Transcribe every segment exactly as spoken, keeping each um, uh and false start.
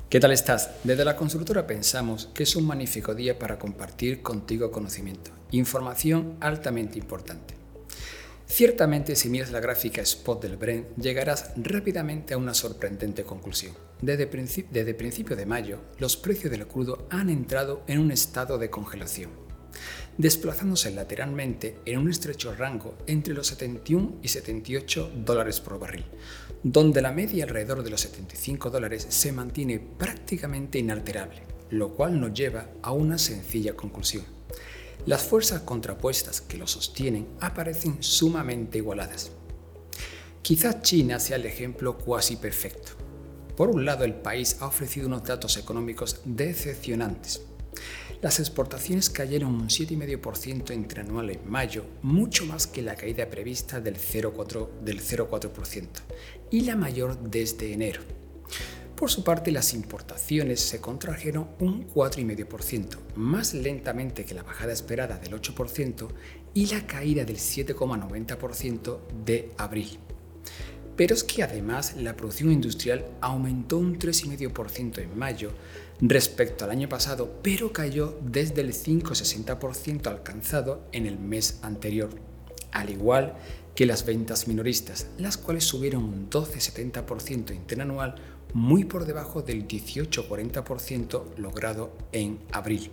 ¿Qué tal estás? Desde la consultora pensamos que es un magnífico día para compartir contigo conocimiento, información altamente importante. Ciertamente, si miras la gráfica Spot del Brent, llegarás rápidamente a una sorprendente conclusión. Desde, princip- desde principio de mayo, los precios del crudo han entrado en un estado de congelación, desplazándose lateralmente en un estrecho rango entre los setenta y uno y setenta y ocho dólares por barril, donde la media alrededor de los setenta y cinco dólares se mantiene prácticamente inalterable, lo cual nos lleva a una sencilla conclusión. Las fuerzas contrapuestas que lo sostienen aparecen sumamente igualadas. Quizás China sea el ejemplo cuasi perfecto. Por un lado, el país ha ofrecido unos datos económicos decepcionantes. Las exportaciones cayeron un siete coma cinco por ciento interanual en mayo, mucho más que la caída prevista del cero coma cuatro por ciento y la mayor desde enero. Por su parte, las importaciones se contrajeron un cuatro coma cinco por ciento, más lentamente que la bajada esperada del ocho por ciento y la caída del siete coma noventa por ciento de abril. Pero es que además la producción industrial aumentó un tres coma cinco por ciento en mayo respecto al año pasado, pero cayó desde el cinco coma sesenta por ciento alcanzado en el mes anterior, al igual que las ventas minoristas, las cuales subieron un doce coma setenta por ciento interanual, muy por debajo del dieciocho coma cuarenta por ciento logrado en abril.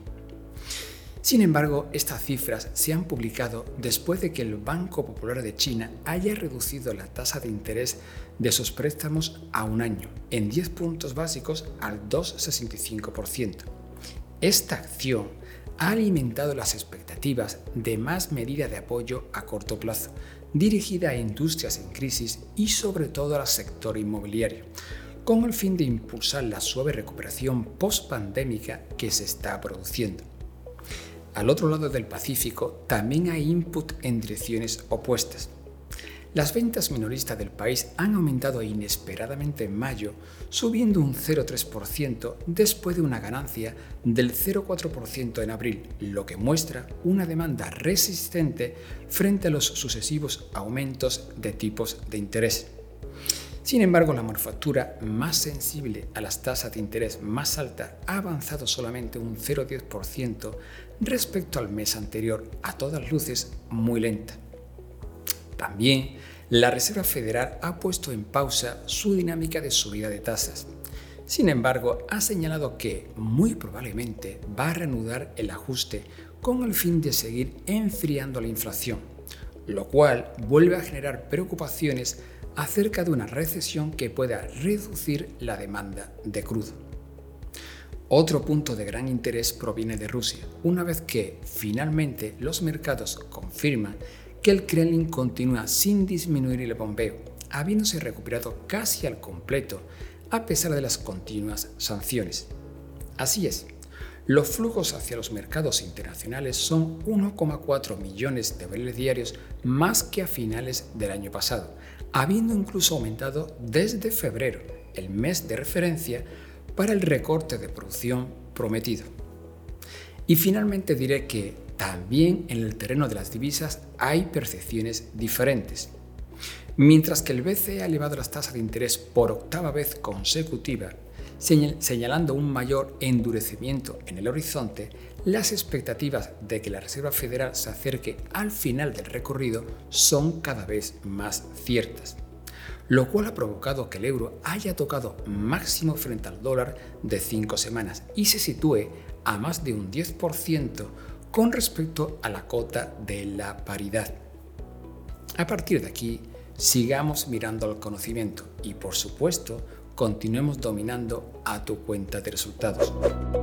Sin embargo, estas cifras se han publicado después de que el Banco Popular de China haya reducido la tasa de interés de sus préstamos a un año en diez puntos básicos al dos coma sesenta y cinco por ciento. Esta acción ha alimentado las expectativas de más medida de apoyo a corto plazo, dirigida a industrias en crisis y sobre todo al sector inmobiliario, con el fin de impulsar la suave recuperación post-pandémica que se está produciendo. Al otro lado del Pacífico también hay input en direcciones opuestas. Las ventas minoristas del país han aumentado inesperadamente en mayo, subiendo un cero coma tres por ciento después de una ganancia del cero coma cuatro por ciento en abril, lo que muestra una demanda resistente frente a los sucesivos aumentos de tipos de interés. Sin embargo, la manufactura, más sensible a las tasas de interés más altas, ha avanzado solamente un cero coma diez por ciento respecto al mes anterior, a todas luces muy lenta. También, la Reserva Federal ha puesto en pausa su dinámica de subida de tasas. Sin embargo, ha señalado que, muy probablemente, va a reanudar el ajuste con el fin de seguir enfriando la inflación, lo cual vuelve a generar preocupaciones acerca de una recesión que pueda reducir la demanda de crudo. Otro punto de gran interés proviene de Rusia, una vez que finalmente los mercados confirman que el Kremlin continúa sin disminuir el bombeo, habiéndose recuperado casi al completo a pesar de las continuas sanciones. Así es, los flujos hacia los mercados internacionales son uno coma cuatro millones de barriles diarios más que a finales del año pasado, habiendo incluso aumentado desde febrero, el mes de referencia para el recorte de producción prometido. Y finalmente diré que también en el terreno de las divisas hay percepciones diferentes. Mientras que el B C E ha elevado las tasas de interés por octava vez consecutiva, señalando un mayor endurecimiento en el horizonte, las expectativas de que la Reserva Federal se acerque al final del recorrido son cada vez más ciertas, lo cual ha provocado que el euro haya tocado máximo frente al dólar de cinco semanas y se sitúe a más de un diez por ciento con respecto a la cota de la paridad. A partir de aquí, sigamos mirando al conocimiento y, por supuesto, continuemos dominando a tu cuenta de resultados.